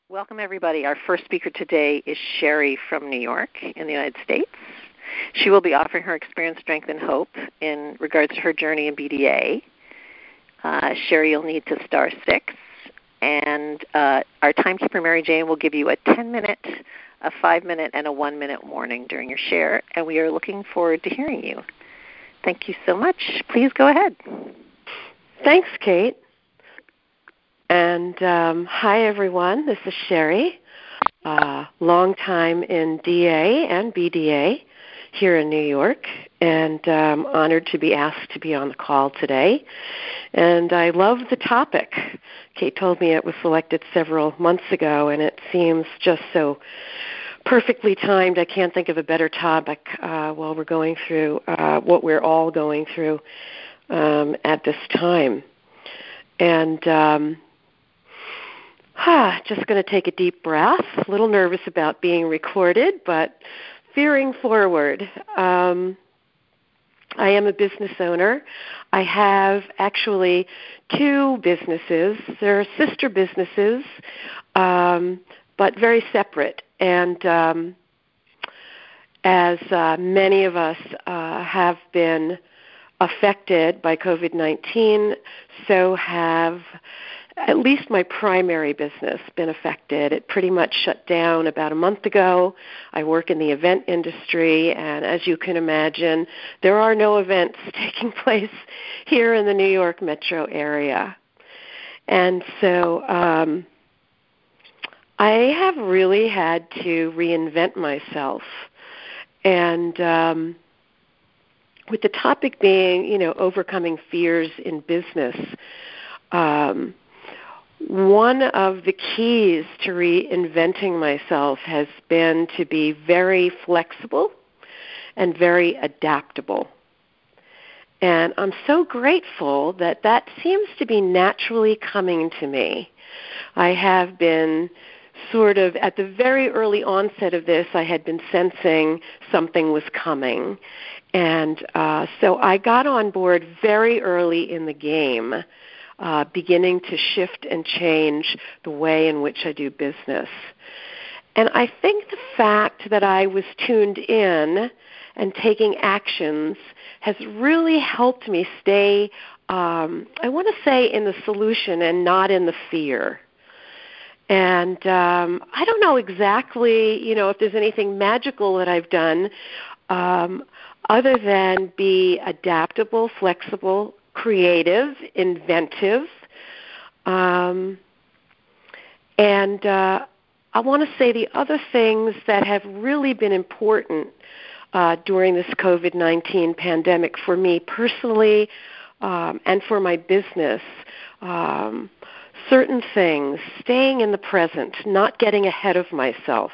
Welcome, everybody. Our first speaker today is Sherry from New York in the United States. She will be offering her experience, strength, and hope in regards to her journey in BDA. Sherry, you'll need to star 6. And our timekeeper, Mary Jane, will give you a 10-minute, a 5-minute, and a 1-minute warning during your share. And we are looking forward to hearing you. Thank you so much. Please go ahead. Thanks, Kate. And hi, everyone. This is Sherry, long time in DA and BDA here in New York, and honored to be asked to be on the call today. And I love the topic. Kate told me it was selected several months ago, and it seems just so perfectly timed. I can't think of a better topic while we're going through what we're all going through at this time. And just going to take a deep breath. A little nervous about being recorded, but veering forward. I am a business owner. I have actually 2 businesses. They're sister businesses, but very separate. And as many of us have been affected by COVID-19, so have at least my primary business been affected. It pretty much shut down about a month ago. I work in the event industry, and as you can imagine, there are no events taking place here in the New York metro area. And so I have really had to reinvent myself. And with the topic being, overcoming fears in business, one of the keys to reinventing myself has been to be very flexible and very adaptable. And I'm so grateful that that seems to be naturally coming to me. I have been sort of, at the very early onset of this, I had been sensing something was coming. And so I got on board very early in the game, beginning to shift and change the way in which I do business. And I think the fact that I was tuned in and taking actions has really helped me stay, I want to say, in the solution and not in the fear. And I don't know exactly, if there's anything magical that I've done other than be adaptable, flexible, creative, inventive, and I want to say the other things that have really been important during this COVID-19 pandemic for me personally and for my business, certain things, staying in the present, not getting ahead of myself.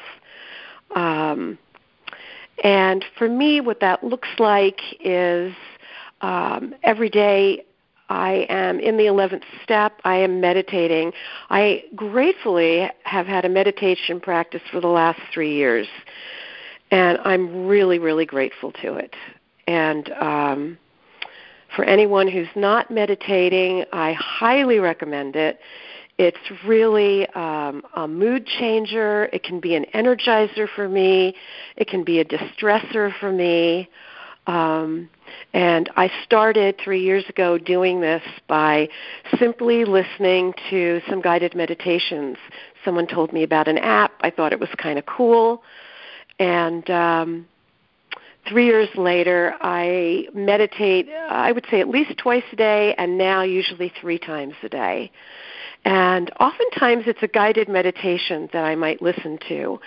And for me, what that looks like is every day I am in the 11th step. I am meditating. I gratefully have had a meditation practice for the last 3 years, and I'm really, really grateful to it. And for anyone who's not meditating, I highly recommend it. It's really a mood changer. It can be an energizer for me. It can be a distressor for me. And I started 3 years ago doing this by simply listening to some guided meditations. Someone told me about an app. I thought it was kind of cool. And 3 years later, I meditate, I would say at least twice a day, and now usually 3 times a day. And oftentimes it's a guided meditation that I might listen to.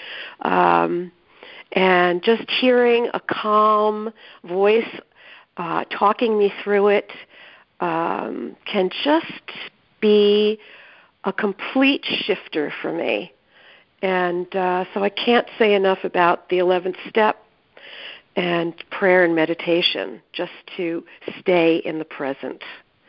And just hearing a calm voice talking me through it can just be a complete shifter for me. And so I can't say enough about the 11th step and prayer and meditation, just to stay in the present.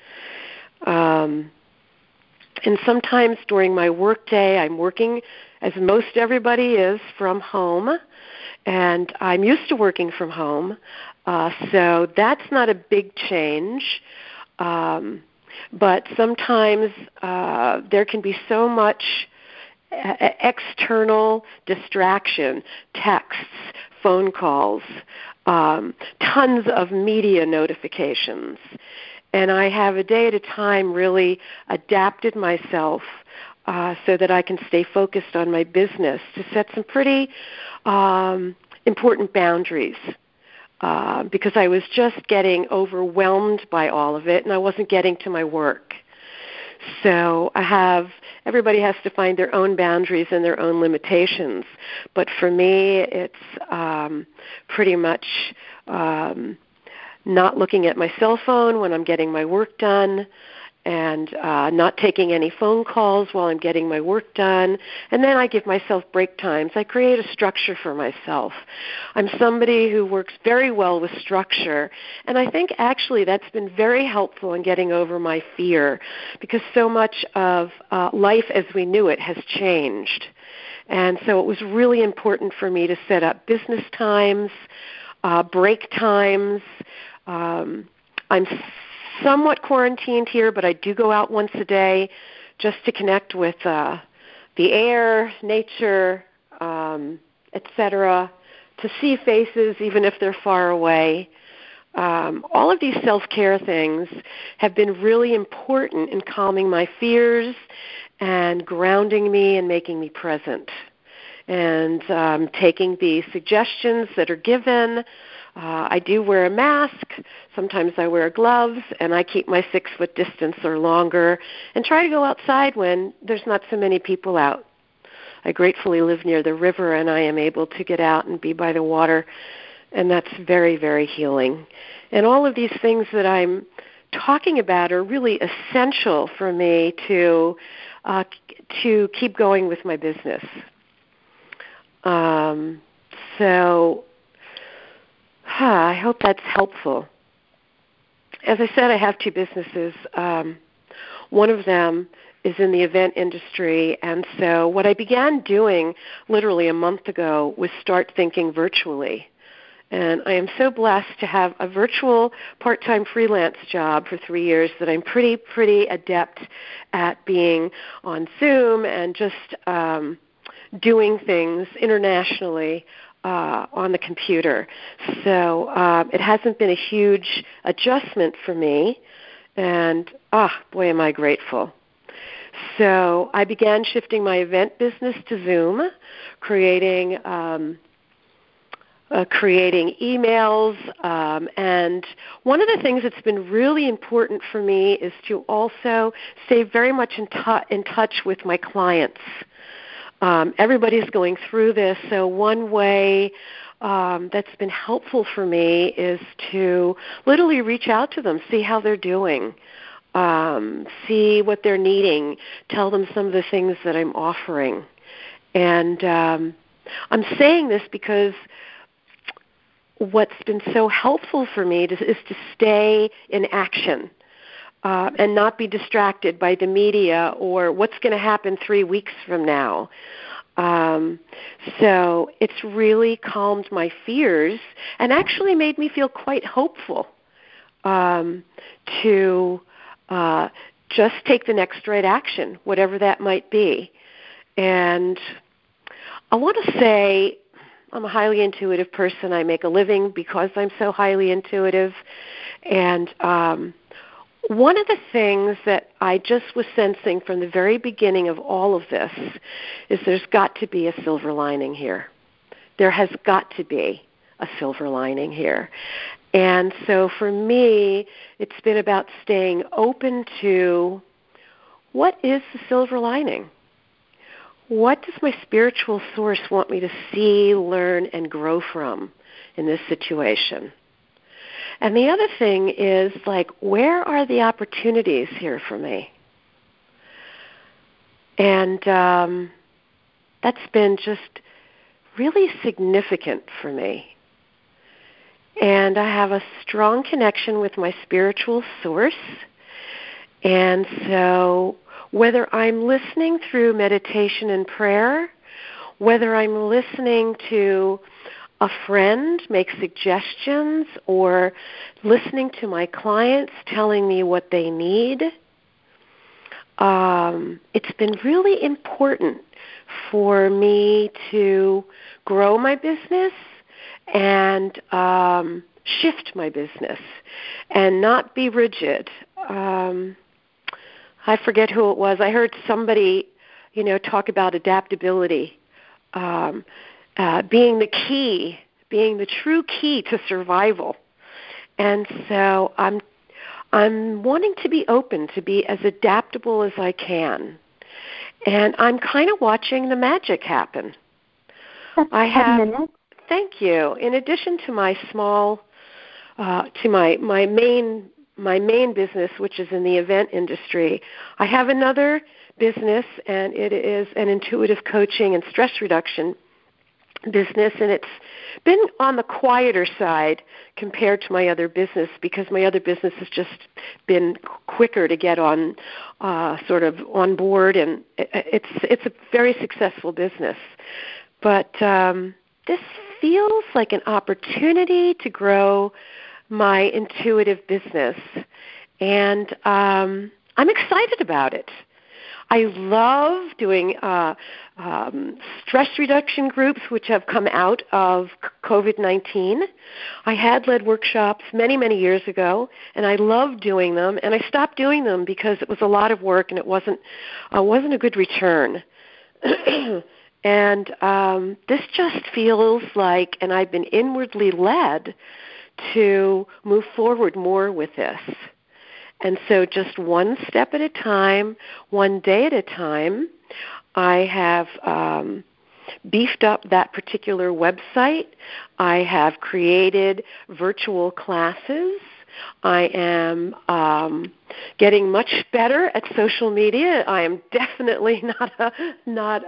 And sometimes during my work day, I'm working, as most everybody is, from home. And I'm used to working from home, so that's not a big change. But sometimes there can be so much external distraction, texts, phone calls, tons of media notifications. And I have a day at a time really adapted myself so that I can stay focused on my business to set some pretty important boundaries because I was just getting overwhelmed by all of it and I wasn't getting to my work. So everybody has to find their own boundaries and their own limitations. But for me, it's pretty much not looking at my cell phone when I'm getting my work done, and not taking any phone calls while I'm getting my work done. And then I give myself break times. I create a structure for myself. I'm somebody who works very well with structure, and I think actually that's been very helpful in getting over my fear because so much of life as we knew it has changed. And so it was really important for me to set up business times, break times. I'm somewhat quarantined here, but I do go out once a day just to connect with the air, nature, etc., to see faces even if they're far away. All of these self-care things have been really important in calming my fears and grounding me and making me present. And taking the suggestions that are given. I do wear a mask. Sometimes I wear gloves, and I keep my 6-foot distance or longer and try to go outside when there's not so many people out. I gratefully live near the river, and I am able to get out and be by the water, and that's very, very healing. And all of these things that I'm talking about are really essential for me to keep going with my business. So I hope that's helpful. As I said, I have 2 businesses. One of them is in the event industry, and so what I began doing literally a month ago was start thinking virtually. And I am so blessed to have a virtual part-time freelance job for 3 years that I'm pretty adept at being on Zoom and just doing things internationally on the computer. So it hasn't been a huge adjustment for me, and boy, am I grateful. So I began shifting my event business to Zoom, creating emails, and one of the things that's been really important for me is to also stay very much in touch with my clients. Everybody's going through this, so one way that's been helpful for me is to literally reach out to them, see how they're doing, see what they're needing, tell them some of the things that I'm offering. And I'm saying this because what's been so helpful for me is to stay in action. And not be distracted by the media or what's going to happen 3 weeks from now. So it's really calmed my fears and actually made me feel quite hopeful to just take the next right action, whatever that might be. And I want to say I'm a highly intuitive person. I make a living because I'm so highly intuitive. And one of the things that I just was sensing from the very beginning of all of this is there's got to be a silver lining here. There has got to be a silver lining here. And so for me, it's been about staying open to what is the silver lining? What does my spiritual source want me to see, learn, and grow from in this situation? And the other thing is, where are the opportunities here for me? And that's been just really significant for me. And I have a strong connection with my spiritual source. And so whether I'm listening through meditation and prayer, whether I'm listening to a friend make suggestions or listening to my clients telling me what they need, it's been really important for me to grow my business and shift my business and not be rigid. I forget who it was. I heard somebody, talk about adaptability being the key, being the true key to survival. And so I'm wanting to be open, to be as adaptable as I can. And I'm kind of watching the magic happen. That's 10 minutes. Thank you. In addition to my small, to my main business, which is in the event industry, I have another business, and it is an intuitive coaching and stress reduction business, and it's been on the quieter side compared to my other business because my other business has just been quicker to get on, sort of on board, and it's a very successful business. But this feels like an opportunity to grow my intuitive business, and I'm excited about it. I love doing stress reduction groups, which have come out of COVID-19. I had led workshops many, many years ago, and I loved doing them. And I stopped doing them because it was a lot of work, and it wasn't a good return. And this just feels like, and I've been inwardly led to move forward more with this. And so just one step at a time, one day at a time, I have beefed up that particular website. I have created virtual classes. I am getting much better at social media. I am definitely not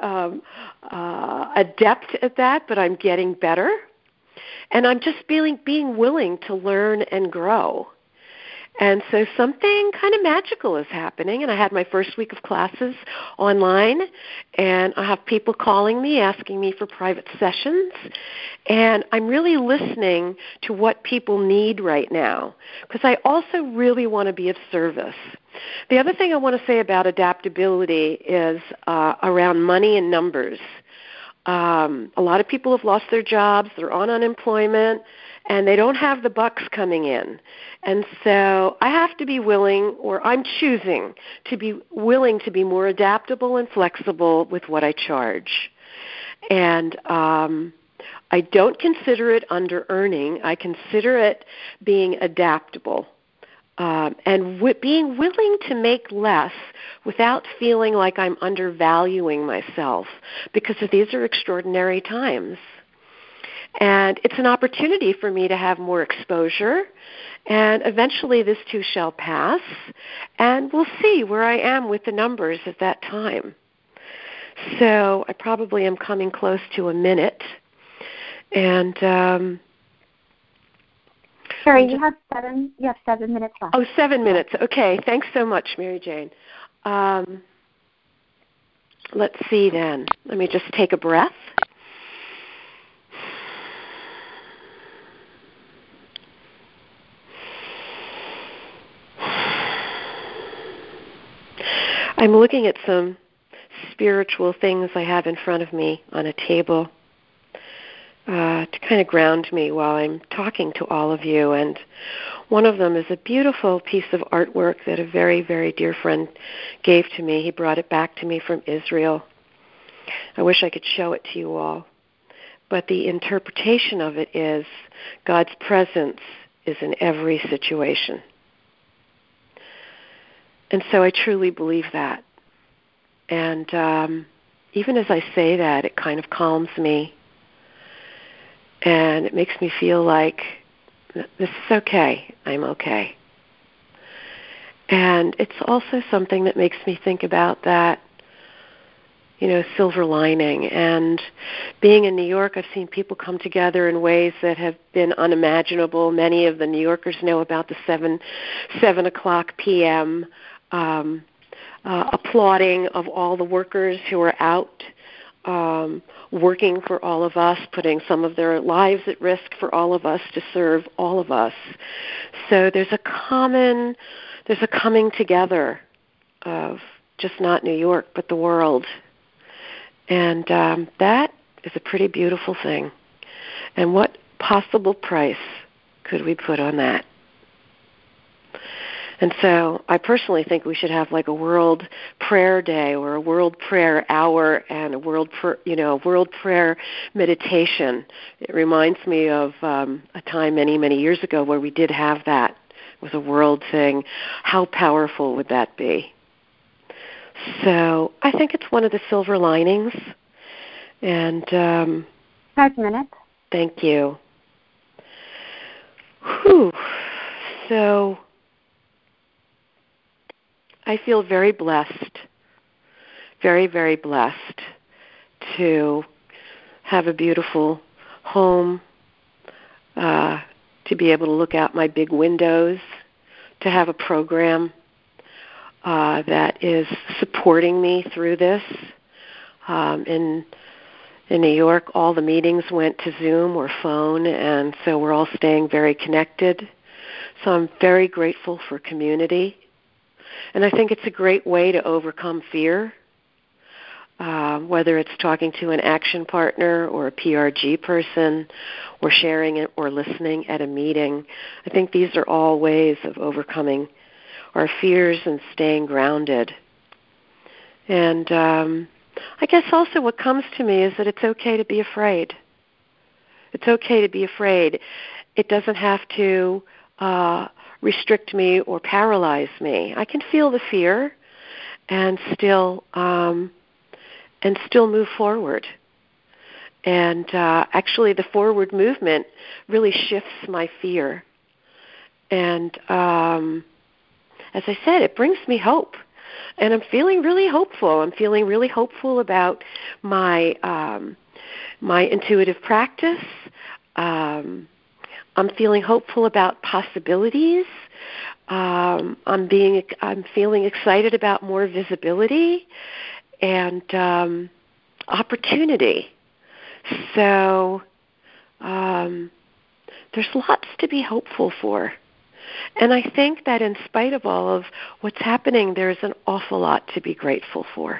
adept at that, but I'm getting better. And I'm just being willing to learn and grow. And so something kind of magical is happening, and I had my first week of classes online, and I have people calling me, asking me for private sessions, and I'm really listening to what people need right now, because I also really want to be of service. The other thing I want to say about adaptability is around money and numbers. A lot of people have lost their jobs, they're on unemployment, and they don't have the bucks coming in. And so I have to be willing, or I'm choosing to be willing to be more adaptable and flexible with what I charge. And I don't consider it under-earning. I consider it being adaptable and being willing to make less without feeling like I'm undervaluing myself, because these are extraordinary times. And it's an opportunity for me to have more exposure, and eventually this too shall pass, and we'll see where I am with the numbers at that time. So I probably am coming close to a minute. And Sherry, you have 7 minutes left. Oh, 7 minutes. Okay, thanks so much, Mary Jane. Let's see then. Let me just take a breath. I'm looking at some spiritual things I have in front of me on a table to kind of ground me while I'm talking to all of you. And one of them is a beautiful piece of artwork that a very, very dear friend gave to me. He brought it back to me from Israel. I wish I could show it to you all. But the interpretation of it is God's presence is in every situation. And so I truly believe that. And even as I say that, it kind of calms me. And it makes me feel like this is okay. I'm okay. And it's also something that makes me think about that, silver lining. And being in New York, I've seen people come together in ways that have been unimaginable. Many of the New Yorkers know about the 7 o'clock p.m. Applauding of all the workers who are out working for all of us, putting some of their lives at risk for all of us to serve all of us. So there's a coming together of just not New York, but the world. And that is a pretty beautiful thing. And what possible price could we put on that? And so I personally think we should have like a World Prayer Day or a World Prayer Hour and a World Prayer Meditation. It reminds me of a time many, many years ago where we did have that. It was a world thing. How powerful would that be? So I think it's one of the silver linings. And 5 minutes. Thank you. Whew. So I feel very blessed, very, very blessed to have a beautiful home, to be able to look out my big windows, to have a program that is supporting me through this. In New York, all the meetings went to Zoom or phone, and so we're all staying very connected. So I'm very grateful for community. And I think it's a great way to overcome fear, whether it's talking to an action partner or a PRG person or sharing it or listening at a meeting. I think these are all ways of overcoming our fears and staying grounded. And I guess also what comes to me is that it's okay to be afraid. It's okay to be afraid. It doesn't have to restrict me or paralyze me. I can feel the fear and still move forward. And actually, the forward movement really shifts my fear. And as I said, it brings me hope. And I'm feeling really hopeful. I'm feeling really hopeful about my my intuitive practice. I'm feeling hopeful about possibilities. I'm feeling excited about more visibility and opportunity. So there's lots to be hopeful for. And I think that in spite of all of what's happening, there's an awful lot to be grateful for.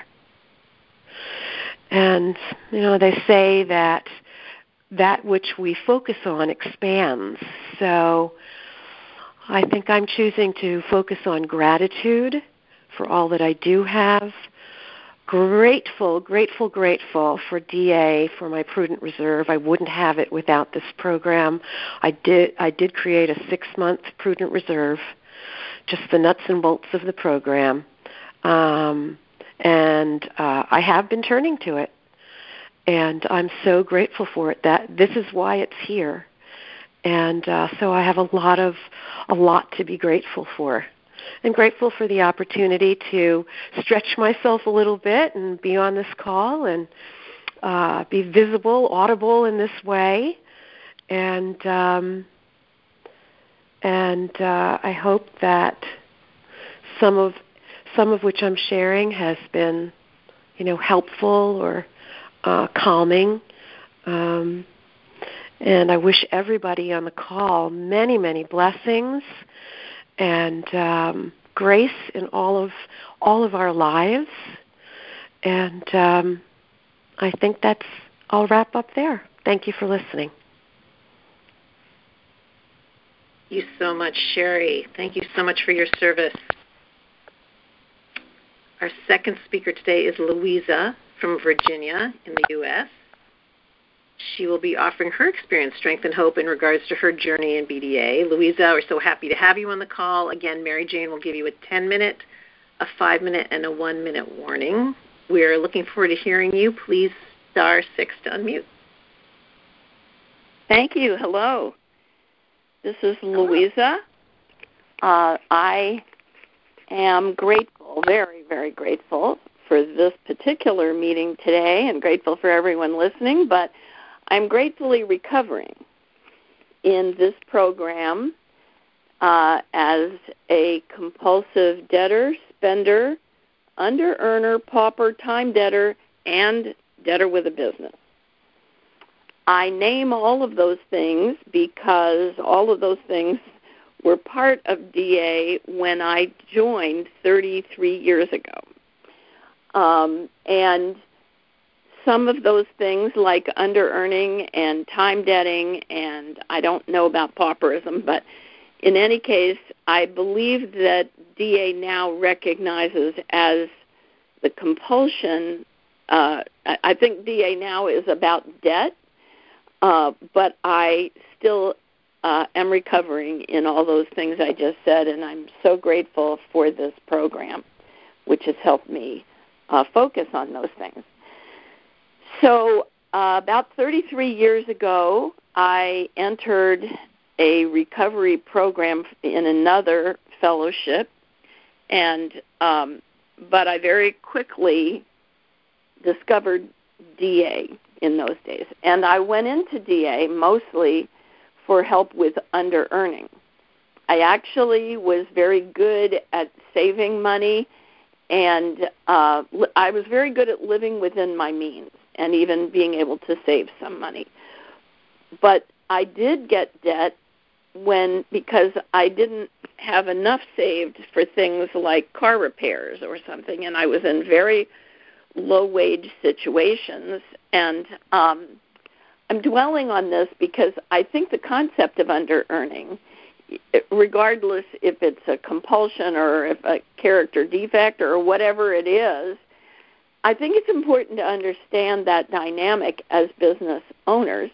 And, they say that which we focus on expands. So I think I'm choosing to focus on gratitude for all that I do have. Grateful for DA, for my Prudent Reserve. I wouldn't have it without this program. I did create a 6-month Prudent Reserve, just the nuts and bolts of the program. And I have been turning to it. And I'm so grateful for it that this is why it's here. And so I have a lot to be grateful for. And grateful for the opportunity to stretch myself a little bit and be on this call and be visible, audible in this way. And I hope that some of which I'm sharing has been, helpful or calming. And I wish everybody on the call many, many blessings and grace in all of our lives. And I think I'll wrap up there. Thank you for listening. Thank you so much, Sherry. Thank you so much for your service. Our second speaker today is Louisa from Virginia in the U.S. She will be offering her experience, strength, and hope in regards to her journey in BDA. Louisa, we're so happy to have you on the call. Again, Mary Jane will give you a 10-minute, a 5-minute, and a 1-minute warning. We're looking forward to hearing you. Please *6 to unmute. Thank you. Hello. This is Louisa. I am grateful, very, very grateful for this particular meeting today and grateful for everyone listening, but I'm gratefully recovering in this program as a compulsive debtor, spender, under-earner, pauper, time debtor, and debtor with a business. I name all of those things because all of those things were part of DA when I joined 33 years ago. And some of those things like under-earning and time debting, and I don't know about pauperism, but in any case, I believe that DA now recognizes as the compulsion. I think DA now is about debt, but I still am recovering in all those things I just said, and I'm so grateful for this program, which has helped me focus on those things. So about 33 years ago, I entered a recovery program in another fellowship, and but I very quickly discovered DA in those days. And I went into DA mostly for help with under-earning. I actually was very good at saving money, and I was very good at living within my means and even being able to save some money. But I did get debt because I didn't have enough saved for things like car repairs or something, and I was in very low-wage situations. And I'm dwelling on this because I think the concept of under-earning, regardless if it's a compulsion or if a character defect or whatever it is, I think it's important to understand that dynamic as business owners.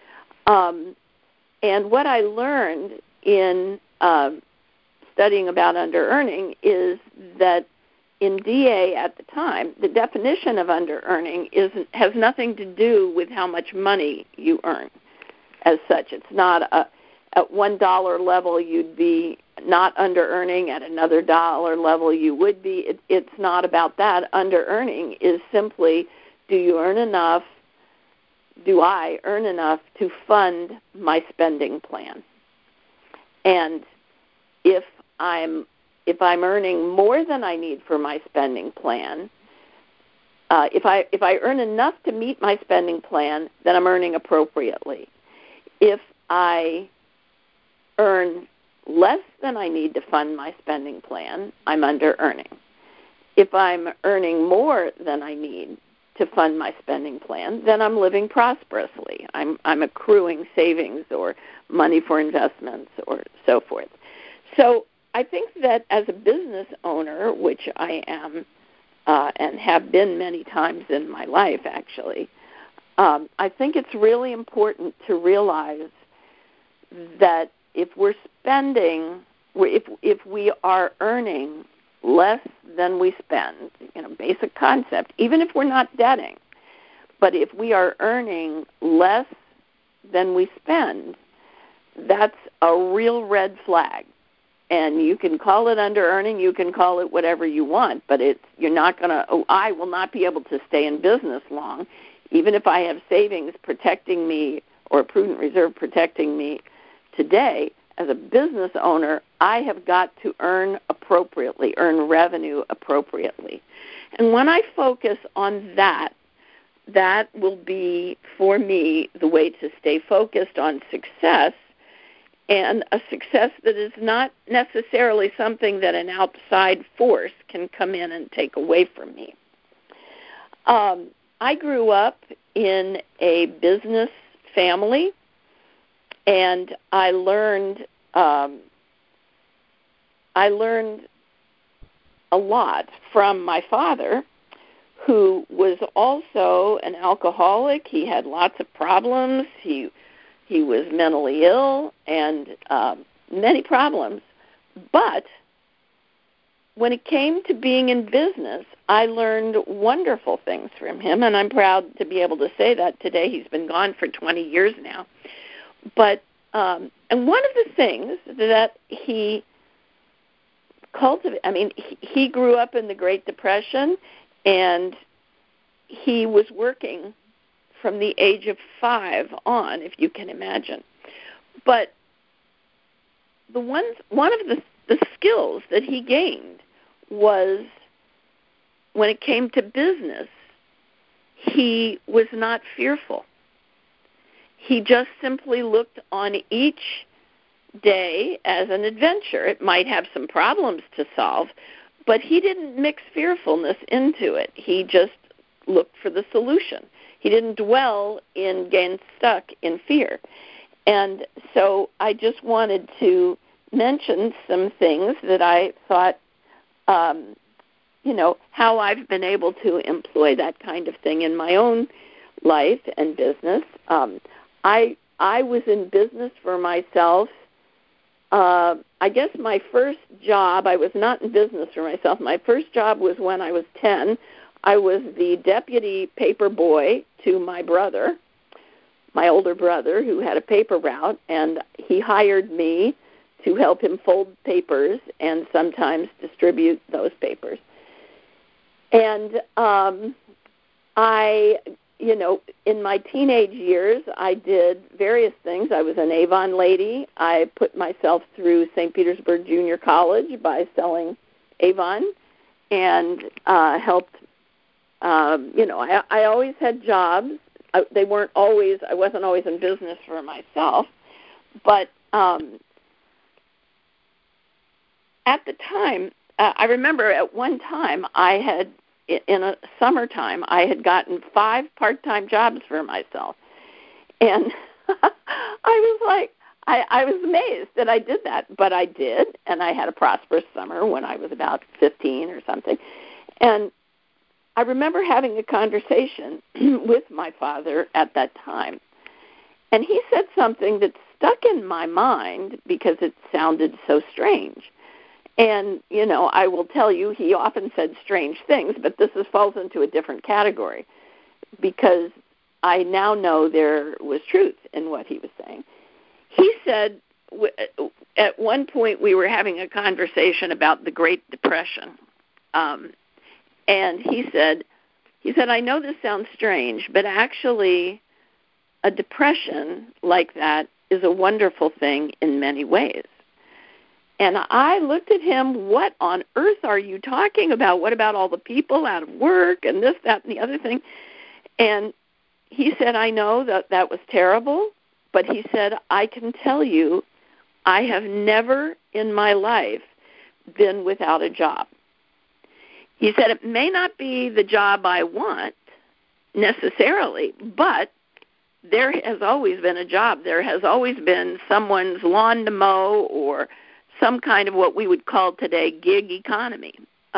And what I learned in studying about under-earning is that in DA at the time, the definition of under-earning has nothing to do with how much money you earn as such. It's not at $1 level you'd be not under-earning, at another dollar level you would be. It's not about that. Under-earning is simply, do I earn enough to fund my spending plan? And if I'm earning more than I need for my spending plan, if I earn enough to meet my spending plan, then I'm earning appropriately. If I earn less than I need to fund my spending plan, I'm under-earning. If I'm earning more than I need to fund my spending plan, then I'm living prosperously. I'm accruing savings or money for investments or so forth. So I think that as a business owner, which I am and have been many times in my life actually, I think it's really important to realize that if we're spending, if we are earning less than we spend, basic concept, even if we're not debting, but if we are earning less than we spend, that's a real red flag. And you can call it under-earning, you can call it whatever you want, but I will not be able to stay in business long, even if I have savings protecting me or a prudent reserve protecting me today. As a business owner, I have got to earn appropriately, earn revenue appropriately. And when I focus on that will be, for me, the way to stay focused on success, and a success that is not necessarily something that an outside force can come in and take away from me. I grew up in a business family, and I learned a lot from my father, who was also an alcoholic. He had lots of problems. He was mentally ill and many problems. But when it came to being in business, I learned wonderful things from him, and I'm proud to be able to say that today. He's been gone for 20 years now. But and one of the things that he cultivated, he grew up in the Great Depression, and he was working from the age of 5 on, if you can imagine. But one of the skills that he gained was, when it came to business, he was not fearful. He just simply looked on each day as an adventure. It might have some problems to solve, But he didn't mix fearfulness into it. He just looked for the solution. He didn't dwell in getting stuck in fear. And so I just wanted to mention some things that I thought, how I've been able to employ that kind of thing in my own life and business. I was in business for myself. I guess my first job, I was not in business for myself. My first job was when I was 10. I was the deputy paper boy to my brother, my older brother, who had a paper route, and he hired me to help him fold papers and sometimes distribute those papers. And in my teenage years, I did various things. I was an Avon lady. I put myself through St. Petersburg Junior College by selling Avon and helped. I always had jobs. I wasn't always in business for myself, but at the time, I remember at one time in a summertime, I had gotten 5 part-time jobs for myself. And I was amazed that I did that, but I did, and I had a prosperous summer when I was about 15 or something. And I remember having a conversation with my father at that time, and he said something that stuck in my mind because it sounded so strange. And, I will tell you, he often said strange things, but this falls into a different category because I now know there was truth in what he was saying. He said, at one point we were having a conversation about the Great Depression, and he said, I know this sounds strange, but actually a depression like that is a wonderful thing in many ways. And I looked at him, what on earth are you talking about? What about all the people out of work and this, that, and the other thing? And he said, I know that was terrible, but he said, I can tell you, I have never in my life been without a job. He said, it may not be the job I want necessarily, but there has always been a job. There has always been someone's lawn to mow or some kind of what we would call today gig economy.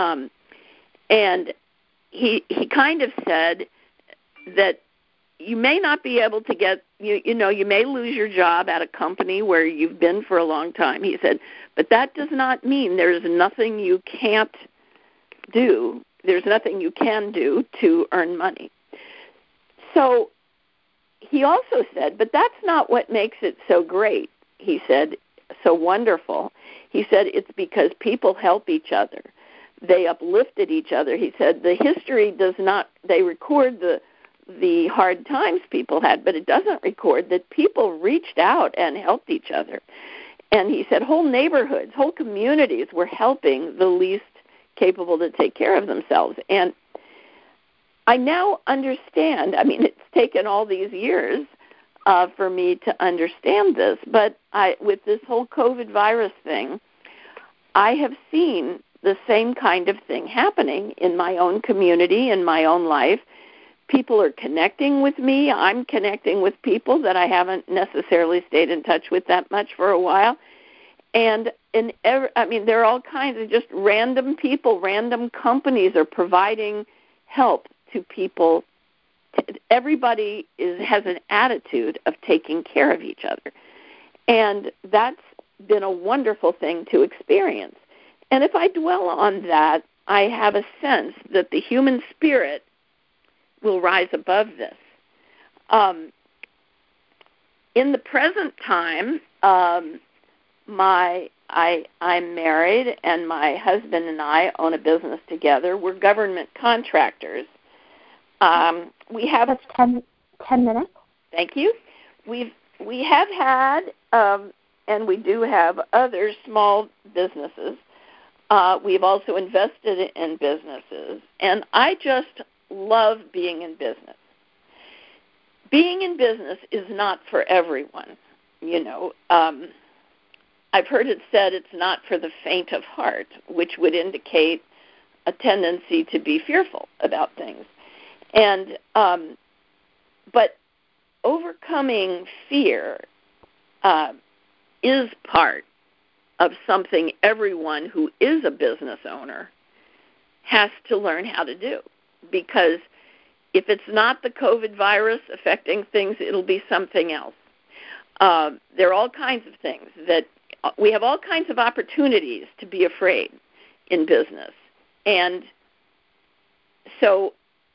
And he kind of said that you may not be able to get, you may lose your job at a company where you've been for a long time. He said, but that does not mean there's nothing you can't do. There's nothing you can do to earn money. So he also said, but that's not what makes it so great, he said, so wonderful. He said it's because people help each other. They uplifted each other. He said the history does not, they record the hard times people had, but it doesn't record that people reached out and helped each other. And he said whole neighborhoods, whole communities were helping the least capable to take care of themselves. And I now understand, it's taken all these years for me to understand this, but with this whole COVID virus thing, I have seen the same kind of thing happening in my own community, in my own life. People are connecting with me. I'm connecting with people that I haven't necessarily stayed in touch with that much for a while. And there are all kinds of just random people, random companies are providing help to people. Everybody has an attitude of taking care of each other. And that's been a wonderful thing to experience. And if I dwell on that, I have a sense that the human spirit will rise above this. In the present time, I'm married, and my husband and I own a business together. We're government contractors. We have That's 10 minutes. Thank you. We have had, and we do have other small businesses. We've also invested in businesses, and I just love being in business. Being in business is not for everyone. I've heard it said it's not for the faint of heart, which would indicate a tendency to be fearful about things. And but overcoming fear is part of something everyone who is a business owner has to learn how to do. Because if it's not the COVID virus affecting things, it'll be something else. There are all kinds of things that we have all kinds of opportunities to be afraid in business. And so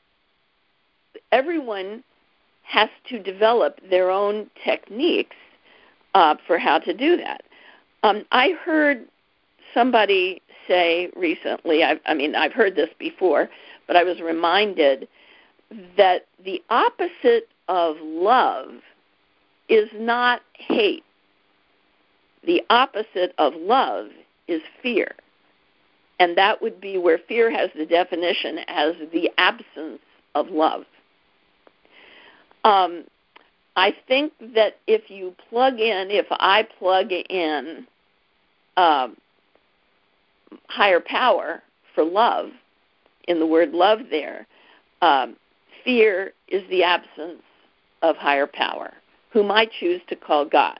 everyone has to develop their own techniques for how to do that. I heard somebody say recently, I've heard this before, but I was reminded that the opposite of love is not hate. The opposite of love is fear. And that would be where fear has the definition as the absence of love. I think that if I plug in higher power for love, in the word love there, fear is the absence of higher power, whom I choose to call God.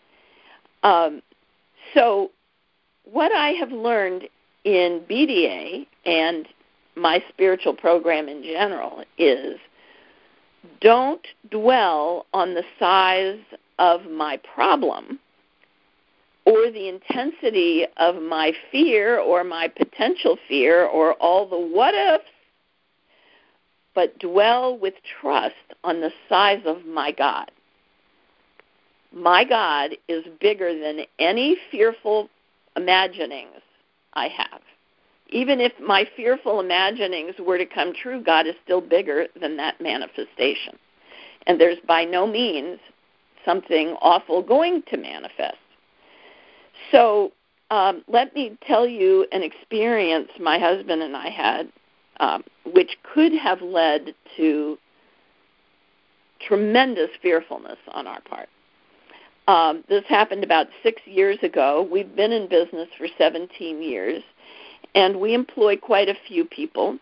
So what I have learned in BDA and my spiritual program in general is don't dwell on the size of my problem or the intensity of my fear or my potential fear or all the what-ifs, but dwell with trust on the size of my God. My God is bigger than any fearful imaginings I have. Even if my fearful imaginings were to come true, God is still bigger than that manifestation. And there's by no means something awful going to manifest. So let me tell you an experience my husband and I had, which could have led to tremendous fearfulness on our part. This happened about 6 years ago. We've been in business for 17 years, and we employ quite a few people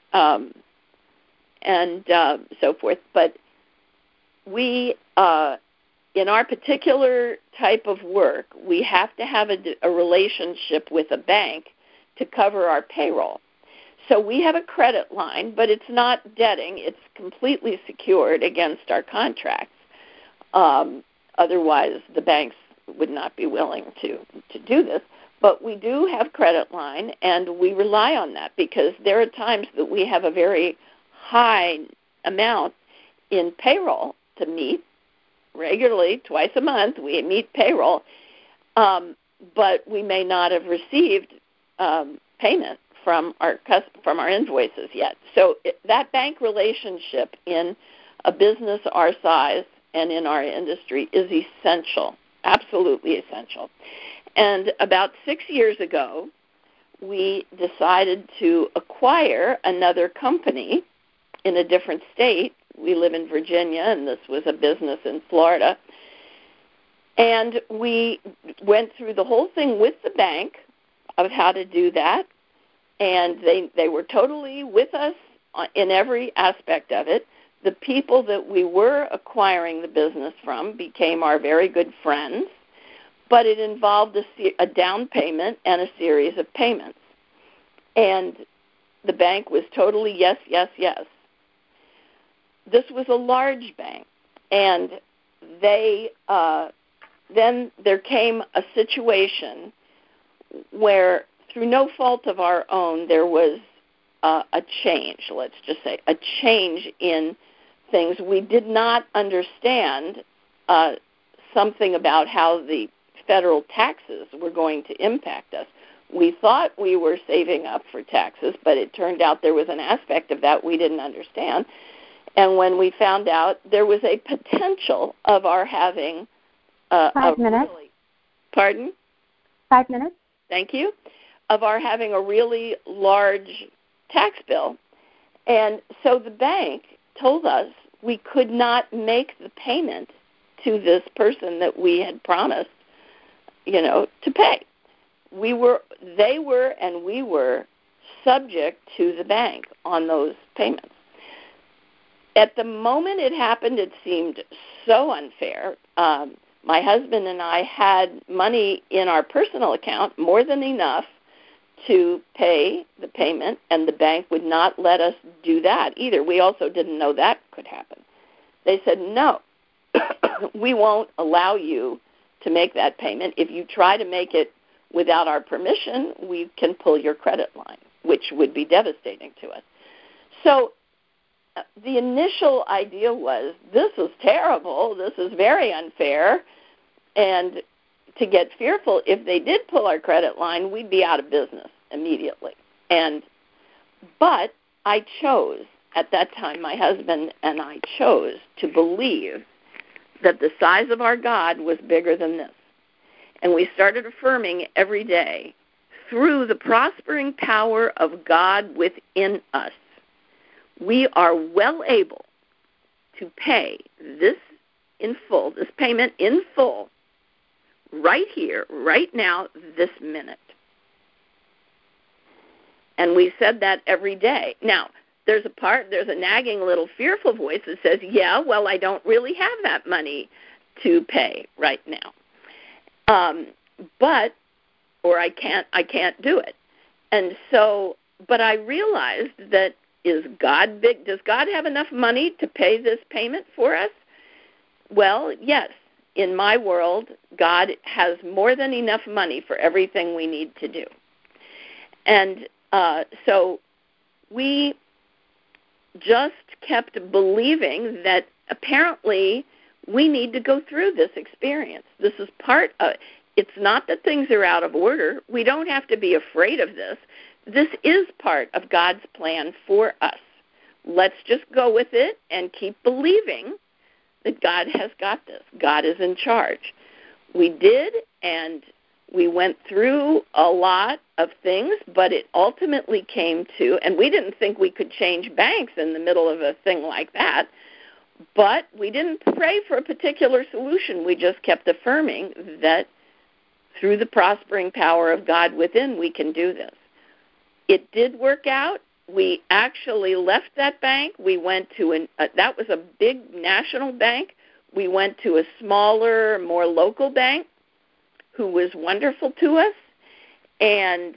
and so forth. But we, in our particular type of work, we have to have a relationship with a bank to cover our payroll. So we have a credit line, but it's not debting. It's completely secured against our contracts. Otherwise, the banks would not be willing to do this. But we do have credit line, and we rely on that because there are times that we have a very high amount in payroll to meet regularly, twice a month. We meet payroll, but we may not have received payment from our invoices yet. So that bank relationship in a business our size and in our industry is essential, absolutely essential. And about 6 years ago, we decided to acquire another company in a different state. We live in Virginia, and this was a business in Florida. And we went through the whole thing with the bank of how to do that, and they were totally with us in every aspect of it. The people that we were acquiring the business from became our very good friends, but it involved a down payment and a series of payments. And the bank was totally yes, yes, yes. This was a large bank, and then there came a situation where, through no fault of our own, there was a change, let's just say, a change in things. We did not understand something about how the federal taxes were going to impact us. We thought we were saving up for taxes, but it turned out there was an aspect of that we didn't understand. And when we found out, there was a potential of our having 5 minutes. Pardon? 5 minutes. Thank you. Of our having a really large tax bill. And so the bank told us we could not make the payment to this person that we had promised, to pay. They were, and we were subject to the bank on those payments. At the moment it happened, it seemed so unfair. My husband and I had money in our personal account, more than enough to pay the payment, and the bank would not let us do that either. We also didn't know that could happen. They said, no, we won't allow you to make that payment. If you try to make it without our permission, we can pull your credit line, which would be devastating to us. So the initial idea was, this is terrible, this is very unfair, and to get fearful, if they did pull our credit line, we'd be out of business immediately. But I chose, at that time, my husband and I chose to believe that the size of our God was bigger than this. And we started affirming every day, through the prospering power of God within us, we are well able to pay this in full, this payment in full, right here, right now, this minute. And we said that every day. Now, there's a nagging little fearful voice that says, yeah, well, I don't really have that money to pay right now. Or I can't do it. And so, but I realized that, is God big? Does God have enough money to pay this payment for us? Well, yes. In my world, God has more than enough money for everything we need to do. And so we just kept believing that apparently we need to go through this experience. This is part of, it's not that things are out of order. We don't have to be afraid of this. This is part of God's plan for us. Let's just go with it and keep believing that God has got this. God is in charge. We did, and we went through a lot of things, but it ultimately came to, and we didn't think we could change banks in the middle of a thing like that, but we didn't pray for a particular solution. We just kept affirming that through the prospering power of God within, we can do this. It did work out. We actually left that bank. We went to that was a big national bank. We went to a smaller, more local bank who was wonderful to us, and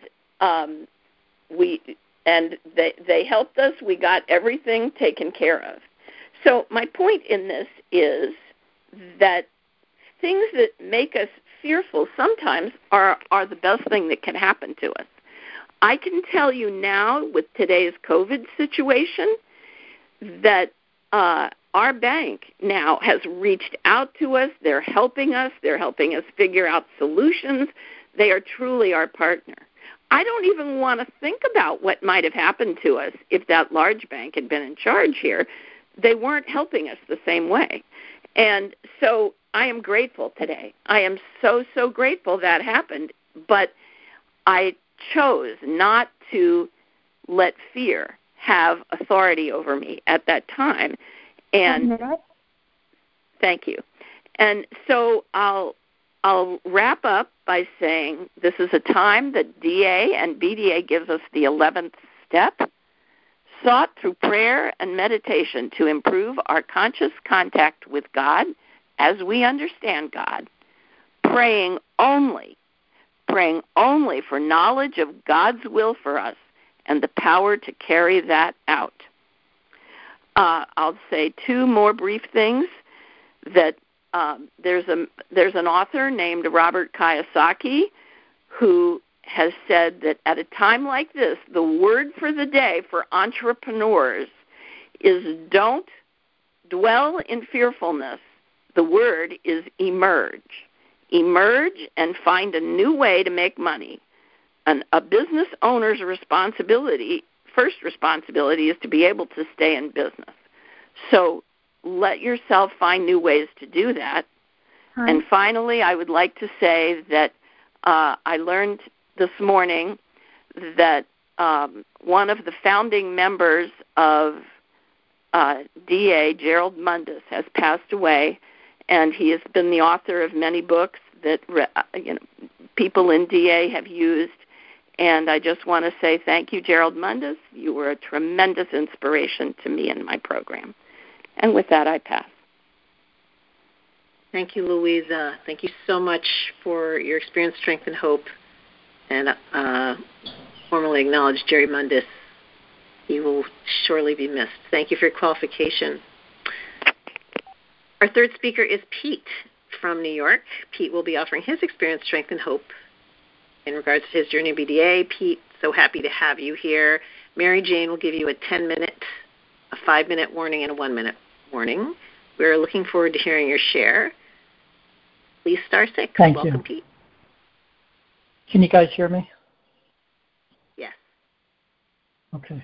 they helped us. We got everything taken care of. So my point in this is that things that make us fearful sometimes are the best thing that can happen to us. I can tell you now, with today's COVID situation, that our bank now has reached out to us. They're helping us. They're helping us figure out solutions. They are truly our partner. I don't even want to think about what might have happened to us if that large bank had been in charge here. They weren't helping us the same way. And so I am grateful today. I am so, so grateful that happened. But I chose not to let fear have authority over me at that time. And thank you. And so I'll wrap up by saying this is a time that DA and BDA gives us the 11th step, sought through prayer and meditation to improve our conscious contact with God as we understand God, praying only for knowledge of God's will for us and the power to carry that out. I'll say two more brief things. That there's an author named Robert Kiyosaki who has said that at a time like this, the word for the day for entrepreneurs is don't dwell in fearfulness. The word is emerge. Emerge and find a new way to make money. A business owner's first responsibility is to be able to stay in business. So let yourself find new ways to do that. Hi. And finally, I would like to say that I learned this morning that one of the founding members of DA, Gerald Mundis, has passed away, and he has been the author of many books that people in DA have used. And I just want to say thank you, Gerald Mundis. You were a tremendous inspiration to me in my program. And with that, I pass. Thank you, Louisa. Thank you so much for your experience, strength, and hope. And formally acknowledge Jerry Mundis. He will surely be missed. Thank you for your qualification. Our third speaker is Pete from New York. Pete will be offering his experience, strength, and hope in regards to his journey in BDA. Pete, so happy to have you here. Mary Jane will give you a 10-minute, a 5-minute warning, and a 1-minute warning. We're looking forward to hearing your share. Please star 6. Welcome, you. Pete. Can you guys hear me? Yes. Okay.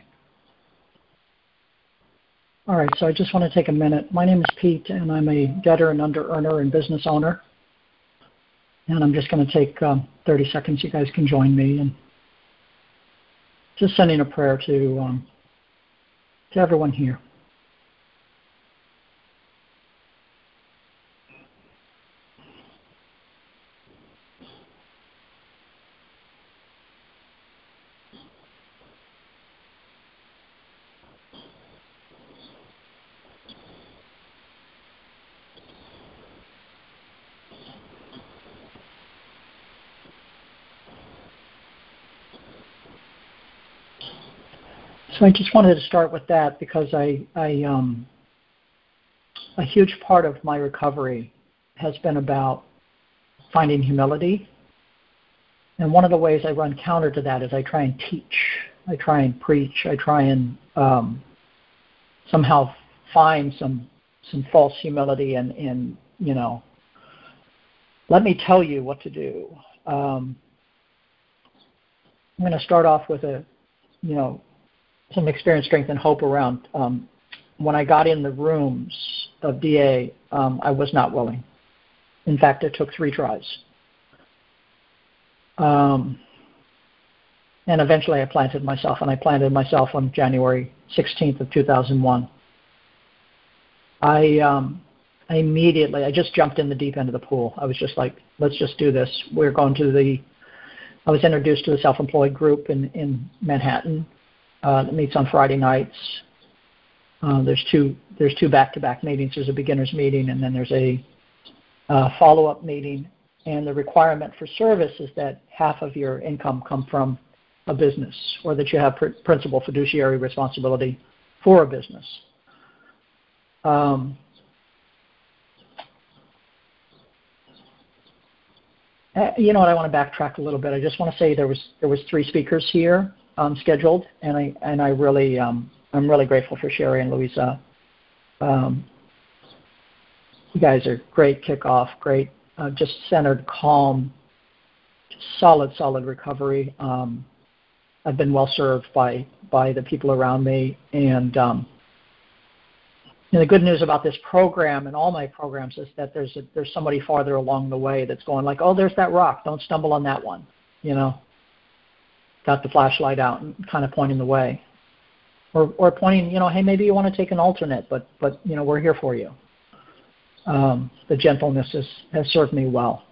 All right, so I just want to take a minute. My name is Pete, and I'm a debtor and under-earner and business owner. And I'm just going to take 30 seconds. You guys can join me. And just sending a prayer to everyone here. So I just wanted to start with that because a huge part of my recovery has been about finding humility. And one of the ways I run counter to that is I try and teach. I try and preach. I try and somehow find some false humility and let me tell you what to do. I'm going to start off with some experience, strength, and hope around when I got in the rooms of DA, I was not willing. In fact, it took 3 tries. And eventually I planted myself, and I planted myself on January 16th of 2001. I immediately, I just jumped in the deep end of the pool. I was just like, let's just do this. I was introduced to the self-employed group in Manhattan. That meets on Friday nights. There's two back-to-back meetings. There's a beginner's meeting, and then there's a follow-up meeting. And the requirement for service is that half of your income come from a business, or that you have principal fiduciary responsibility for a business. You know what? I want to backtrack a little bit. I just want to say there was 3 speakers here scheduled, and I really I'm really grateful for Sherry and Louisa. You guys are great kickoff, great, just centered, calm, solid recovery. I've been well served by the people around me, and the good news about this program and all my programs is that there's somebody farther along the way that's going like, oh, there's that rock, don't stumble on that one, got the flashlight out and kind of pointing the way, or pointing, hey, maybe you want to take an alternate, but we're here for you. The gentleness has served me well.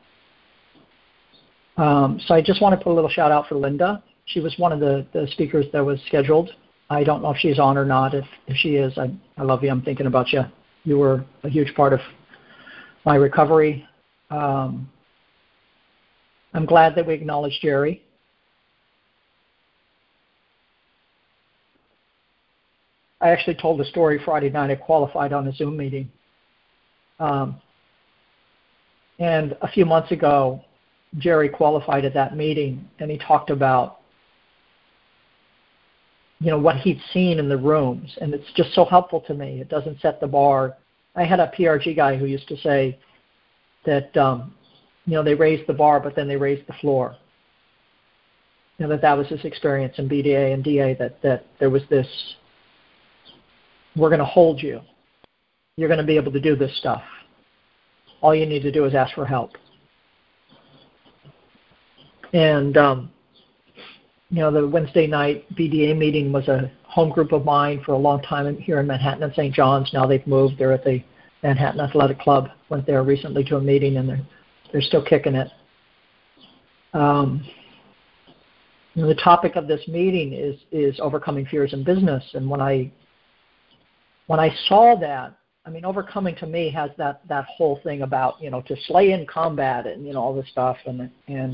So I just want to put a little shout out for Linda. She was one of the speakers that was scheduled. I don't know if she's on or not. If she is, I love you. I'm thinking about you. You were a huge part of my recovery. I'm glad that we acknowledged Jerry. I actually told the story Friday night. I qualified on a Zoom meeting. And a few months ago, Jerry qualified at that meeting, and he talked about, what he'd seen in the rooms. And it's just so helpful to me. It doesn't set the bar. I had a PRG guy who used to say that, they raised the bar, but then they raised the floor. That was his experience in BDA and DA, that there was this, we're going to hold you. You're going to be able to do this stuff. All you need to do is ask for help. And, the Wednesday night BDA meeting was a home group of mine for a long time here in Manhattan and St. John's. Now they've moved. They're at the Manhattan Athletic Club. Went there recently to a meeting, and they're still kicking it. the topic of this meeting is overcoming fears in business. And when I saw that, I mean, overcoming to me has that whole thing about, to slay in combat and, all this stuff. And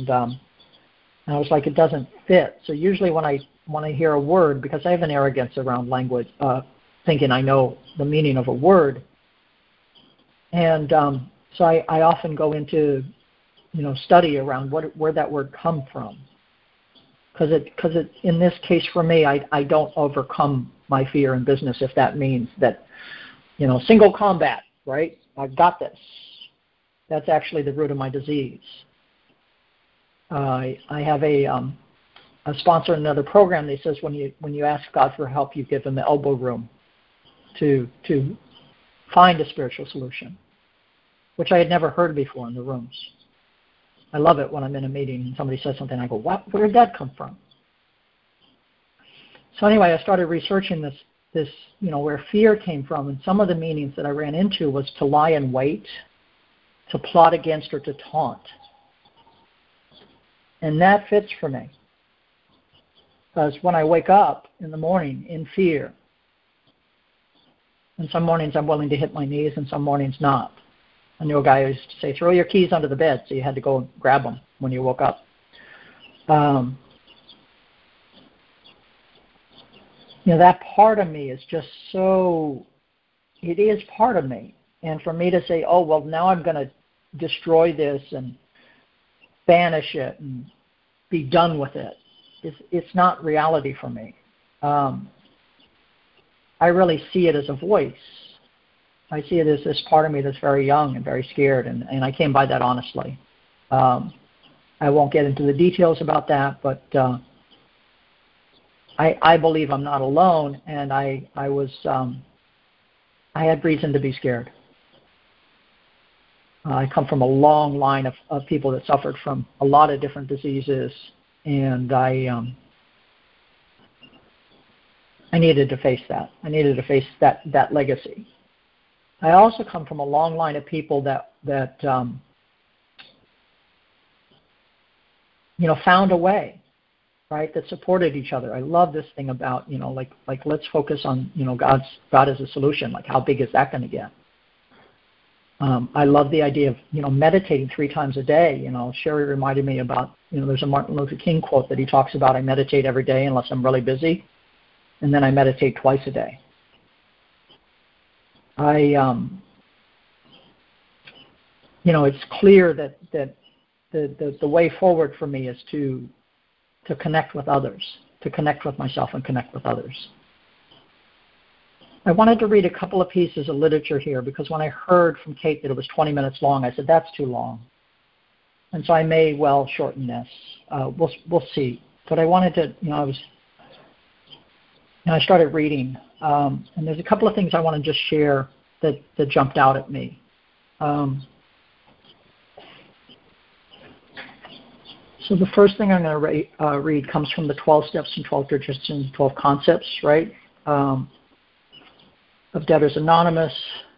I was like, it doesn't fit. So usually when I hear a word, because I have an arrogance around language, thinking I know the meaning of a word. And so I often go into, study around where that word come from. Because it, in this case for me, I don't overcome my fear in business if that means that, single combat, right? I've got this. That's actually the root of my disease. I have a sponsor in another program that says when you ask God for help, you give him the elbow room to find a spiritual solution, which I had never heard before in the rooms. I love it when I'm in a meeting and somebody says something, I go, what? Where did that come from? So anyway, I started researching this, where fear came from, and some of the meanings that I ran into was to lie in wait, to plot against, or to taunt. And that fits for me. Because when I wake up in the morning in fear, and some mornings I'm willing to hit my knees and some mornings not. I knew a guy who used to say, throw your keys under the bed, so you had to go and grab them when you woke up. That part of me is just so, it is part of me. And for me to say, oh, well, now I'm going to destroy this and banish it and be done with it, it's not reality for me. I really see it as a voice. I see it as this part of me that's very young and very scared, and I came by that honestly. I won't get into the details about that, but I believe I'm not alone, and I had reason to be scared. I come from a long line of people that suffered from a lot of different diseases, and I needed to face that. I needed to face that legacy. I also come from a long line of people that found a way, right? That supported each other. I love this thing about like let's focus on God as a solution. Like how big is that going to get? I love the idea of meditating 3 times a day. Sherry reminded me about there's a Martin Luther King quote that he talks about. I meditate every day unless I'm really busy, and then I meditate twice a day. It's clear that the way forward for me is to connect with others, to connect with myself and connect with others. I wanted to read a couple of pieces of literature here because when I heard from Kate that it was 20 minutes long, I said, that's too long. And so I may well shorten this. We'll see. But I wanted to, I started reading. And there's a couple of things I want to just share that jumped out at me. So the first thing I'm going to read comes from the 12 Steps and 12 Traditions, 12 Concepts, right, of Debtors Anonymous.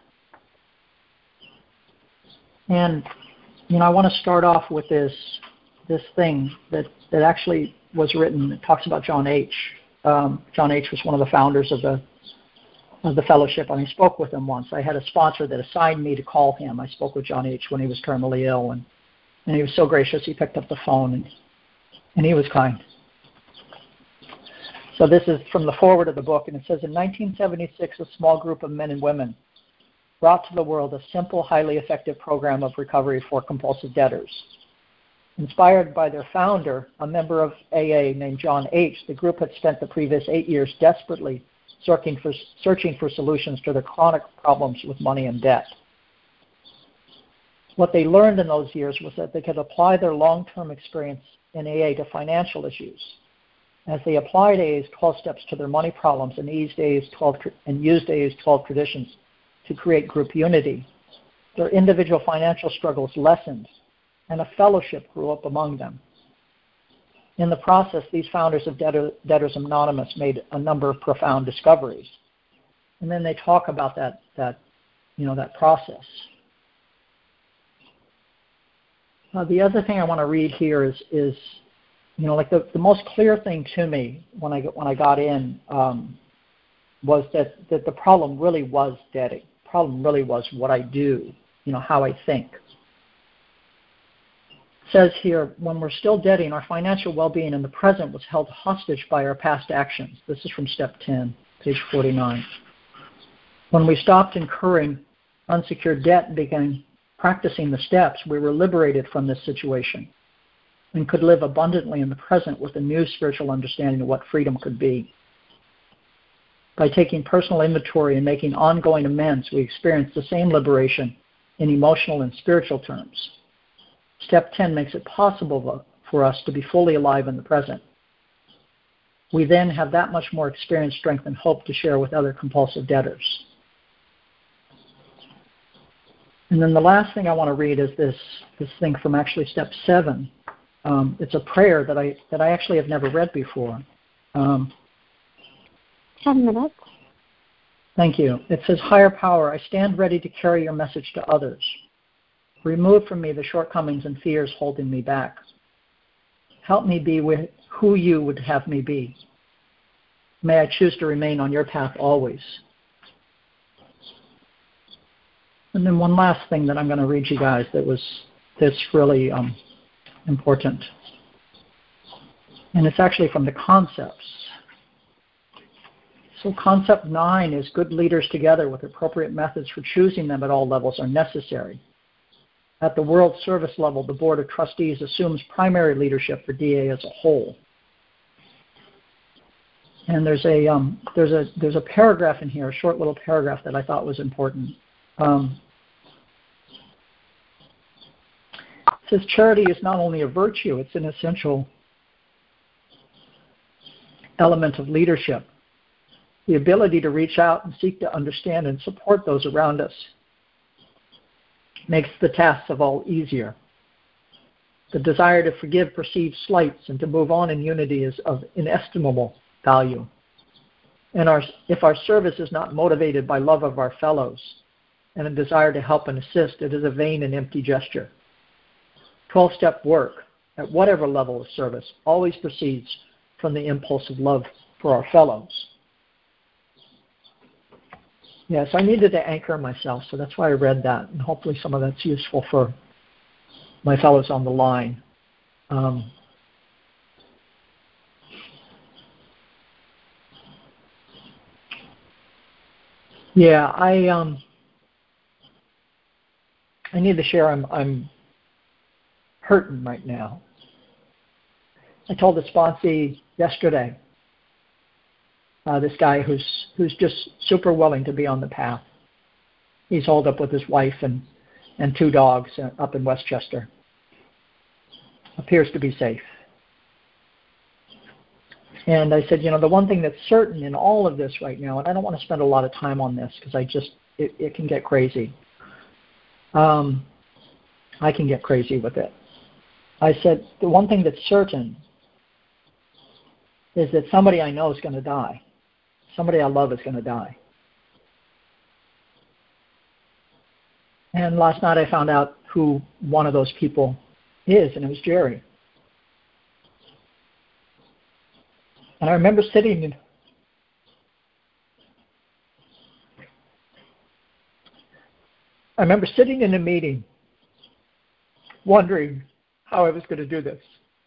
And, I want to start off with this thing that actually was written. It talks about John H. John H. was one of the founders of the fellowship, and I spoke with him once. I had a sponsor that assigned me to call him. I spoke with John H. when he was terminally ill, and he was so gracious. He picked up the phone, and he was kind. So this is from the foreword of the book, and it says, in 1976, a small group of men and women brought to the world a simple, highly effective program of recovery for compulsive debtors. Inspired by their founder, a member of AA named John H., the group had spent the previous 8 years desperately searching for solutions to their chronic problems with money and debt. What they learned in those years was that they could apply their long-term experience in AA to financial issues. As they applied AA's 12 steps to their money problems and used AA's 12 traditions to create group unity, their individual financial struggles lessened, and a fellowship grew up among them. In the process, these founders of Debtors Anonymous made a number of profound discoveries. And then they talk about that process. The other thing I want to read here is like the most clear thing to me when I got in was that the problem really was deading. The problem really was what I do, how I think. It says here, when we're still deading, our financial well-being in the present was held hostage by our past actions. This is from step 10, page 49. When we stopped incurring unsecured debt and began practicing the steps, we were liberated from this situation and could live abundantly in the present with a new spiritual understanding of what freedom could be. By taking personal inventory and making ongoing amends, we experience the same liberation in emotional and spiritual terms. Step 10 makes it possible for us to be fully alive in the present. We then have that much more experience, strength, and hope to share with other compulsive debtors. And then the last thing I want to read is this thing from actually step 7. It's a prayer that I actually have never read before. 10 minutes. Thank you. It says, Higher Power, I stand ready to carry your message to others. Remove from me the shortcomings and fears holding me back. Help me be with who you would have me be. May I choose to remain on your path always. And then one last thing that I'm going to read you guys that's really important. And it's actually from the concepts. So concept 9 is good leaders together with appropriate methods for choosing them at all levels are necessary. At the World Service level, the Board of Trustees assumes primary leadership for DA as a whole. And there's a paragraph in here, a short little paragraph that I thought was important. It says charity is not only a virtue, it's an essential element of leadership. The ability to reach out and seek to understand and support those around us makes the tasks of all easier. The desire to forgive perceived slights and to move on in unity is of inestimable value. And if our service is not motivated by love of our fellows and a desire to help and assist, it is a vain and empty gesture. 12-step work, at whatever level of service, always proceeds from the impulse of love for our fellows. Yes, I needed to anchor myself, so that's why I read that, and hopefully some of that's useful for my fellows on the line. I need to share. I'm hurting right now. I told the sponsee yesterday. This guy who's just super willing to be on the path. He's holed up with his wife and 2 dogs up in Westchester. Appears to be safe. And I said, the one thing that's certain in all of this right now, and I don't want to spend a lot of time on this because it can get crazy. I can get crazy with it. I said, the one thing that's certain is that somebody I know is going to die. Somebody I love is going to die. And last night I found out who one of those people is, and it was Jerry. And I remember sitting in a meeting wondering how I was going to do this.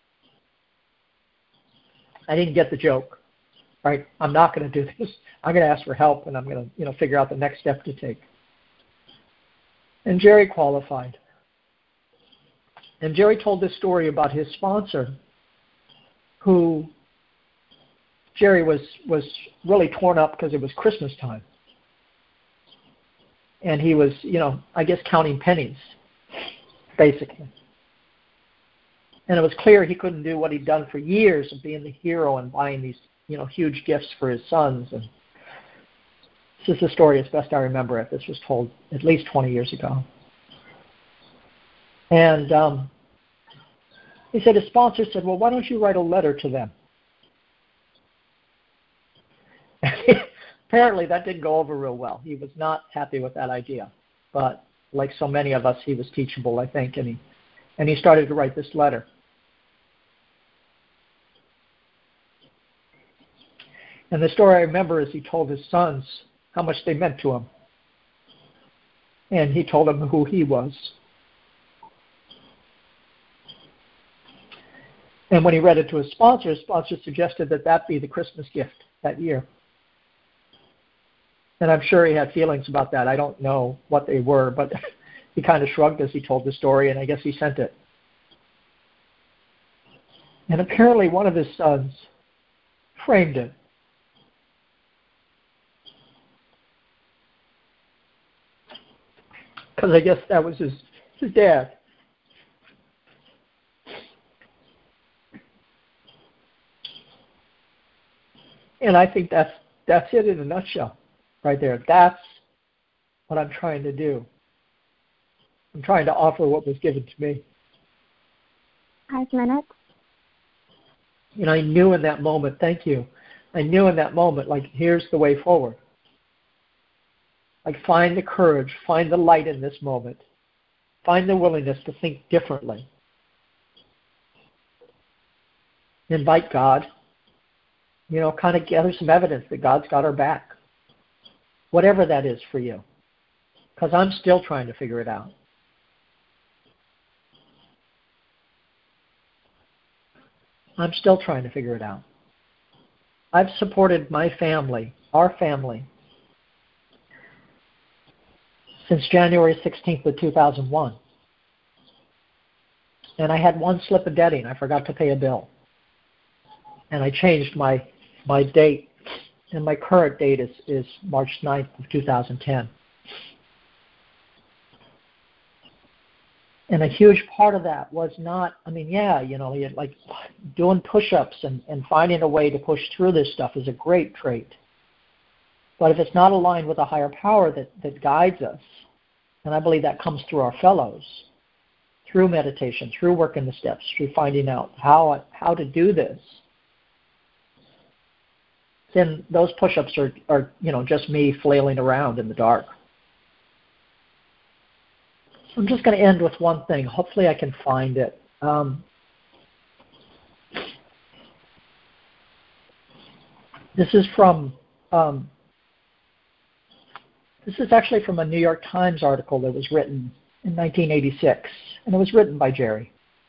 I didn't get the joke. Right? I'm not going to do this. I'm going to ask for help, and I'm going to figure out the next step to take. And Jerry qualified. And Jerry told this story about his sponsor, who Jerry was really torn up because it was Christmas time. And he was, I guess counting pennies, basically. And it was clear he couldn't do what he'd done for years of being the hero and buying these huge gifts for his sons. And this is the story as best I remember it. This was told at least 20 years ago. And he said his sponsor said, well, why don't you write a letter to them? Apparently that didn't go over real well. He was not happy with that idea. But like so many of us, he was teachable, I think, and he started to write this letter. And the story I remember is he told his sons how much they meant to him. And he told them who he was. And when he read it to his sponsor suggested that be the Christmas gift that year. And I'm sure he had feelings about that. I don't know what they were, but he kind of shrugged as he told the story, and I guess he sent it. And apparently one of his sons framed it. Because I guess that was his dad. And I think that's it in a nutshell right there. That's what I'm trying to do. I'm trying to offer what was given to me. 5 minutes. You know, I knew in that moment, thank you. I knew in that moment, like, here's the way forward. Like, find the courage, find the light in this moment. Find the willingness to think differently. Invite God. You know, kind of gather some evidence that God's got our back. Whatever that is for you. Because I'm still trying to figure it out. I'm still trying to figure it out. I've supported my family, our family, since January 16th of 2001. And I had one slip of debting. I forgot to pay a bill. And I changed my date. And my current date is March 9th of 2010. And a huge part of that was not, like doing push-ups and finding a way to push through this stuff is a great trait. But if it's not aligned with a higher power that guides us, and I believe that comes through our fellows, through meditation, through working the steps, through finding out how to do this, then those push-ups are just me flailing around in the dark. So I'm just going to end with one thing. Hopefully I can find it. This is actually from a New York Times article that was written in 1986, and it was written by Jerry.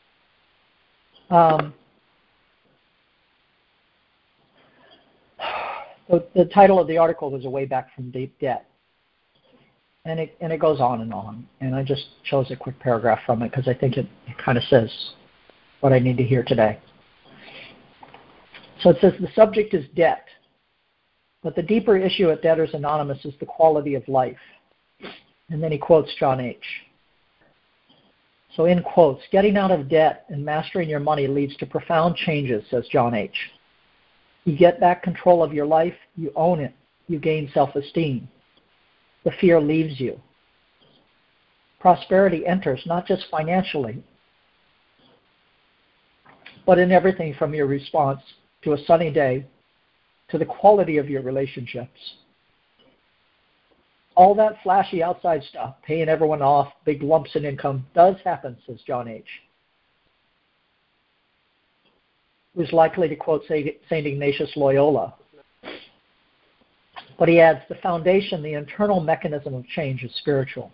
The title of the article was "A Way Back from Deep Debt," and it goes on, and I just chose a quick paragraph from it because I think it kind of says what I need to hear today. So it says the subject is debt, but the deeper issue at Debtors Anonymous is the quality of life. And then he quotes John H. So in quotes, getting out of debt and mastering your money leads to profound changes, says John H. You get back control of your life, you own it, you gain self-esteem. The fear leaves you. Prosperity enters, not just financially, but in everything from your response to a sunny day to the quality of your relationships. All that flashy outside stuff, paying everyone off, big lumps in income, does happen, says John H., who's likely to quote St. Ignatius Loyola. But he adds, the foundation, the internal mechanism of change is spiritual.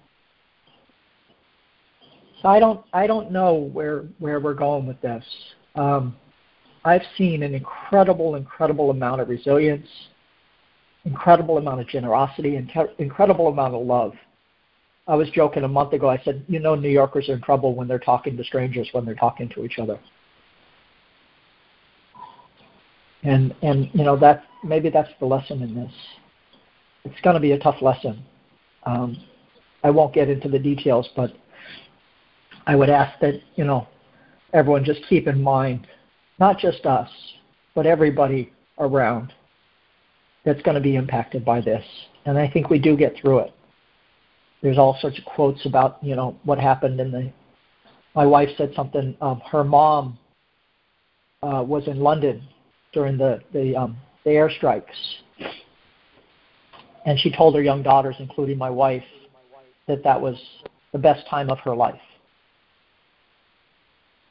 So I don't know where we're going with this. I've seen an incredible amount of resilience, incredible amount of generosity, incredible amount of love. I was joking a month ago. I said, New Yorkers are in trouble when they're talking to strangers, when they're talking to each other. And that maybe that's the lesson in this. It's going to be a tough lesson. I won't get into the details, but I would ask that everyone just keep in mind, not just us, but everybody around that's going to be impacted by this. And I think we do get through it. There's all sorts of quotes about what happened my wife said something. Her mom was in London during the airstrikes. And she told her young daughters, including my wife, that was the best time of her life.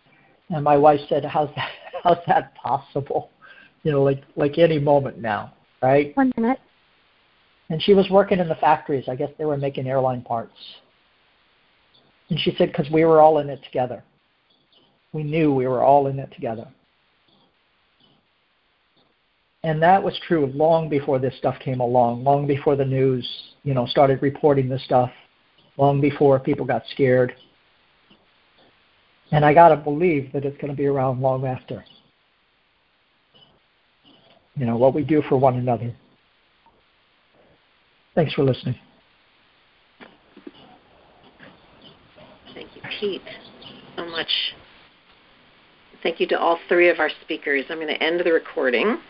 And my wife said, how's that possible? Like any moment now. right? 1 minute. And she was working in the factories. I guess they were making airline parts. And she said, because we were all in it together. We knew we were all in it together. And that was true long before this stuff came along, long before the news, started reporting this stuff, long before people got scared. And I got to believe that it's going to be around long after. What we do for one another. Thanks for listening. Thank you, Pete, so much. Thank you to all three of our speakers. I'm going to end the recording.